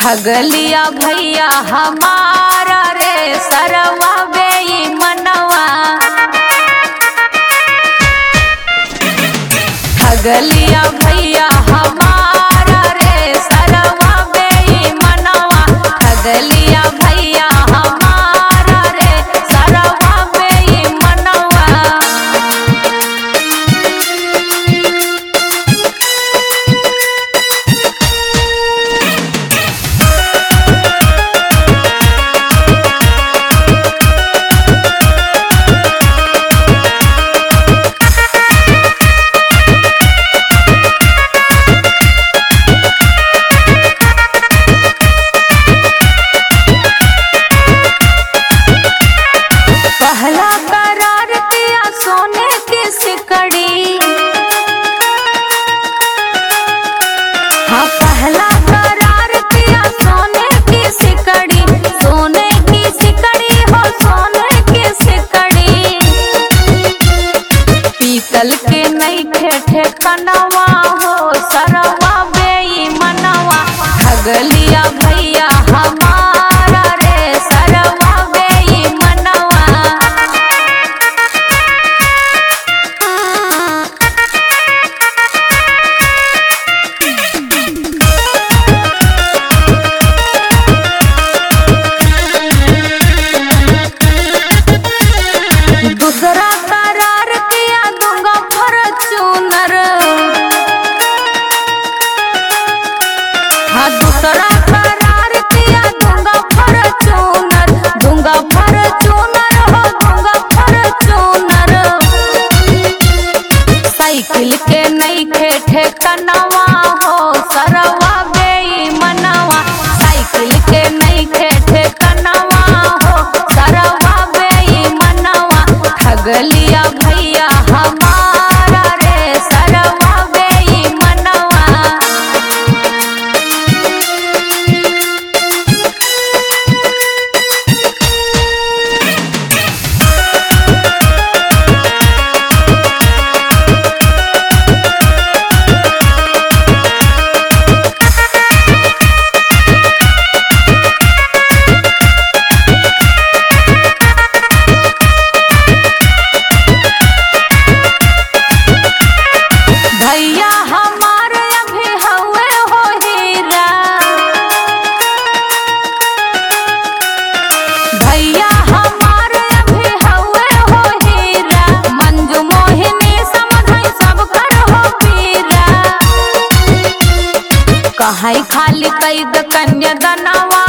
ठगलिया भैया हमारा रे सरवा बेईमनवा। ठगलिया भैया हमारा रे सरवा बेईमनवा। ठगलिया भैया हमारा रे सरवा बेईमनवा। पहला करार किया सोने की सिकड़ी। हाँ पहला करार किया सोने की सिकड़ी। सोने की सिकड़ी हो सोने की सिकड़ी। पीतल के नहीं ठेठे कनवा हो सरवा बेईमनवा। ठगलिया भैया हमारा रे सरवा बेईमनवा। दूसरा करार किया दूंगा फॉर्च्यूनर। हाँ दूसरा करार किया दूंगा फॉर्च्यूनर। दूंगा फॉर्च्यूनर हो दूंगा फॉर्च्यूनर। साइकिल के नहीं ठेठे कनवा हो सरवा बेईमनवा। साइकिल के नहीं ठेठे कनवा हो सरवा बेईमनवा। ठगलिया भैया हमारा रे सरवा बेईमनवा। भैया हमारे अभी हुए हो हीरा। भैया हमारे अभी हुए हो हीरा। मंजू मोहिनी समझाई सब कर हो पीरा। कहाई खाली कैद कन्या दनवा